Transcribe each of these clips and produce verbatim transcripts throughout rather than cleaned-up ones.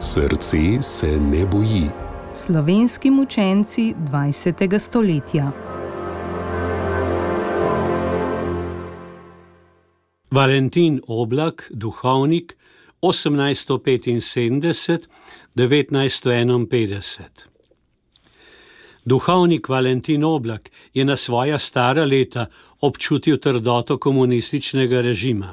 Srce se ne boji. Slovenski mučenci dvajsetega stoletja. Valentin Oblak, duhovnik, osemnajststo petinsedemdeset do devetnajststo enainpetdeset. Duhovnik Valentin Oblak je na svoja stara leta občutil trdoto komunističnega režima.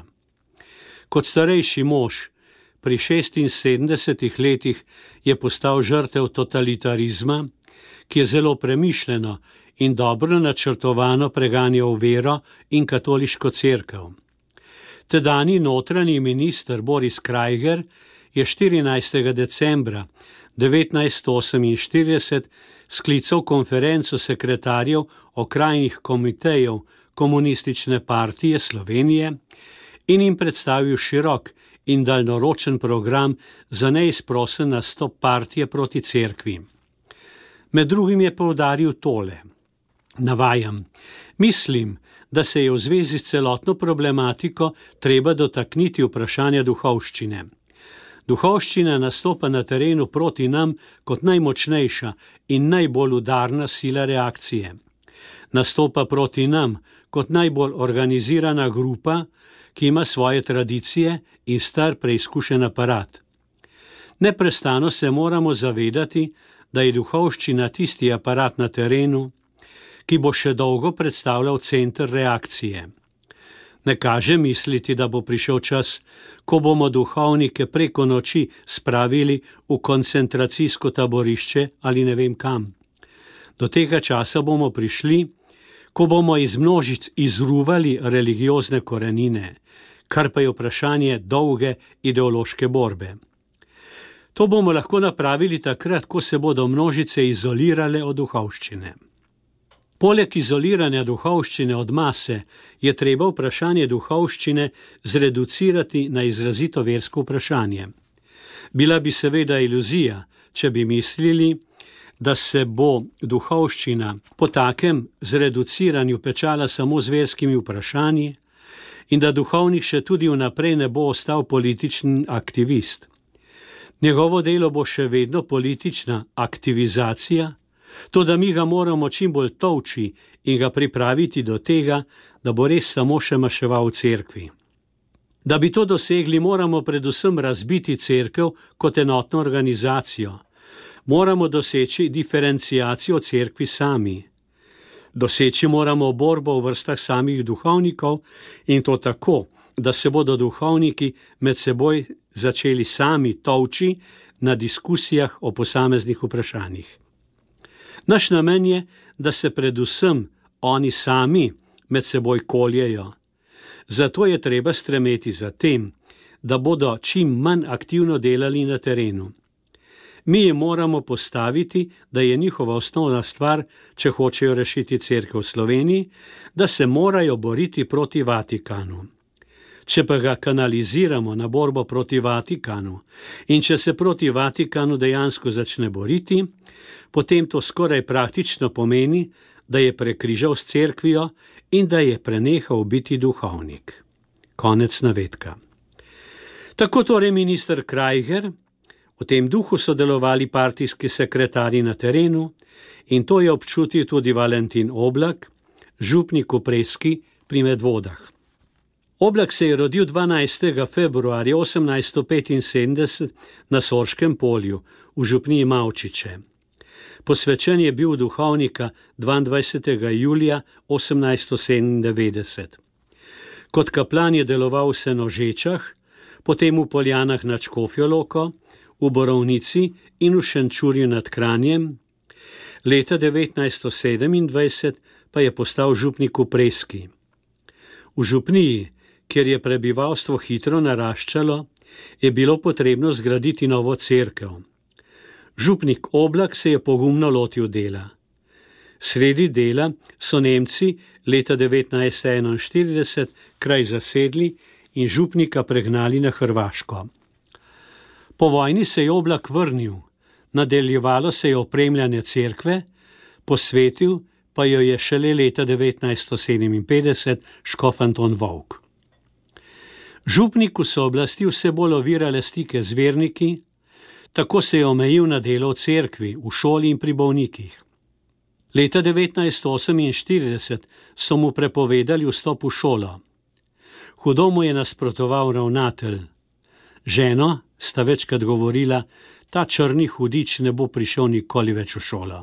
Kot starejši mož, pri šestinsedemdesetih letih je postal žrtev totalitarizma, ki je zelo premišljeno in dobro načrtovano preganjal vero in katoliško cerkev. Tedanji notranji minister Boris Krajger je štirinajstega decembra devetnajststo oseminštirideset sklical konferenco sekretarjev okrajnih komitejev Komunistične partije Slovenije in jim predstavil širok in daljnoročen program za neizprosen nastop partije proti cerkvi. Med drugim je poudaril tole, navajam, mislim, da se je v zvezi s celotno problematiko treba dotakniti vprašanja duhovščine. Duhovščina nastopa na terenu proti nam kot najmočnejša in najbolj udarna sila reakcije. Nastopa proti nam kot najbolj organizirana grupa, ki ima svoje tradicije in star preizkušen aparat. Neprestano se moramo zavedati, da je duhovščina tisti aparat na terenu, ki bo še dolgo predstavljal center reakcije. Ne kaže misliti, da bo prišel čas, ko bomo duhovnike preko noči spravili v koncentracijsko taborišče ali ne vem kam. Do tega časa bomo prišli, ko bomo iz množic izruvali religiozne korenine, kar pa je vprašanje dolge ideološke borbe. To bomo lahko napravili takrat, ko se bodo množice izolirale od duhovščine. Poleg izoliranja duhovščine od mase je treba vprašanje duhovščine zreducirati na izrazito versko vprašanje. Bila bi seveda iluzija, če bi mislili, da se bo duhovščina po takem zreduciranju pečala samo z verskimi vprašanji in da duhovnik še tudi vnaprej ne bo ostal politični aktivist. Njegovo delo bo še vedno politična aktivizacija, to, da mi ga moramo čim bolj tolči in ga pripraviti do tega, da bo res samo še maševal v cerkvi. Da bi to dosegli, moramo predvsem razbiti cerkev kot enotno organizacijo. Moramo doseči diferenciacijo cerkvi sami. Doseči moramo borbo v vrstah samih duhovnikov in to tako, da se bodo duhovniki med seboj začeli sami tolči na diskusijah o posameznih vprašanjih. Naš namen je, da se predvsem oni sami med seboj koljejo. Zato je treba stremeti za tem, da bodo čim manj aktivno delali na terenu. Mi jim moramo postaviti, da je njihova osnovna stvar, če hočejo rešiti cerkev v Sloveniji, da se morajo boriti proti Vatikanu. Če pa ga kanaliziramo na borbo proti Vatikanu in če se proti Vatikanu dejansko začne boriti, potem to skoraj praktično pomeni, da je prekrižal s cerkvijo in da je prenehal biti duhovnik. Konec navedka. Tako torej minister Krajger, v tem duhu sodelovali partijski sekretarji na terenu in to je občutil tudi Valentin Oblak, župnik v Preski pri Medvodah. Oblak se je rodil dvanajstega februarja osemnajststo petinsedemdeset na Sorškem polju v župniji Mavčiče. Posvečen je bil duhovnika dvaindvajsetega julija osemnajststo sedemindevetdeset. Kot kaplan je deloval v Senožečah, potem v Poljanah nad Škofjo Loko, v Borovnici in v Šenčurju nad Kranjem. Leta devetnajststo sedemindvajset pa je postal župnik v Preski. V župniji, kjer je prebivalstvo hitro naraščalo, je bilo potrebno zgraditi novo cerkev. Župnik Oblak se je pogumno lotil dela. Sredi dela so Nemci leta devetnajststo enainštirideset kraj zasedli in župnika pregnali na Hrvaško. Po vojni se je Oblak vrnil, nadaljevalo se je opremljanje cerkve, posvetil pa jo je šele leta devetnajststo sedeminpetdeset škof Anton Vovk. Župniku so oblasti vse bolj ovirale stike z verniki, Tako se je omejil na delo v cerkvi, v šoli in pri bolnikih. Leta devetnajststo oseminštirideset so mu prepovedali vstop v šolo. Hudo mu je nasprotoval ravnatelj. Ženo sta večkrat govorila, ta črni hudič ne bo prišel nikoli več v šolo.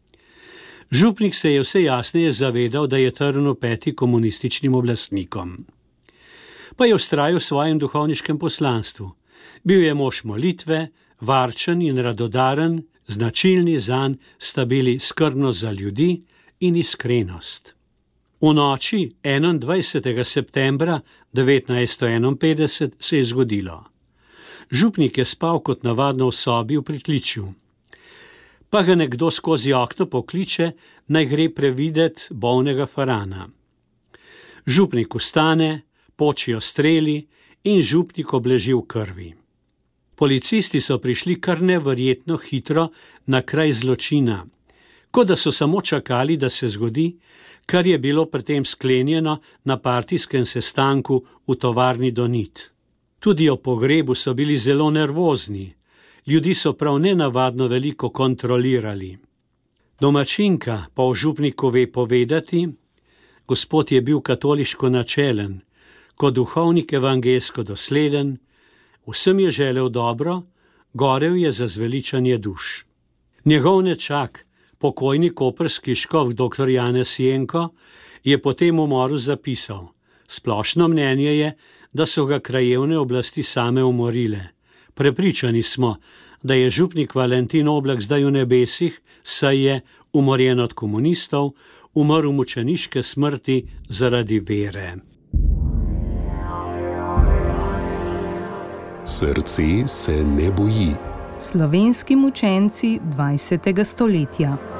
Župnik se je vse jasneje zavedal, da je trn v peti komunističnim oblastnikom. Pa je vztrajal v svojem duhovniškem poslanstvu. Bil je mož molitve, varčen in radodaren, značilni zanj sta bili skrbnost za ljudi in iskrenost. V noči enaindvajsetega septembra devetnajststo enainpetdeset se je zgodilo. Župnik je spal kot navadno v sobi v pritličju. Pa ga nekdo skozi okno pokliče, naj gre previdet bolnega Farana. Župnik vstane, počijo streli in župnik obleži v krvi. Policisti so prišli kar neverjetno hitro na kraj zločina, kot da so samo čakali, da se zgodi, kar je bilo pri tem sklenjeno na partijskem sestanku v tovarni Donit. Tudi o pogrebu so bili zelo nervozni, ljudi so prav nenavadno veliko kontrolirali. Domačinka pa o župniku ve povedati, gospod je bil katoliško načelen, kot duhovnik evangelsko dosleden, vsem je želel dobro, gorel je za zveličanje duš. Njegov nečak, pokojni koprski škof doktor Janez Jenko, je po tem umoru zapisal: splošno mnenje je, da so ga krajevne oblasti same umorile. Prepričani smo, da je župnik Valentin Oblak zdaj v nebesih, saj je, umorjen od komunistov, umrl mučeniške smrti zaradi vere. Srce se ne boji. Slovenski mučenci dvajsetega stoletja.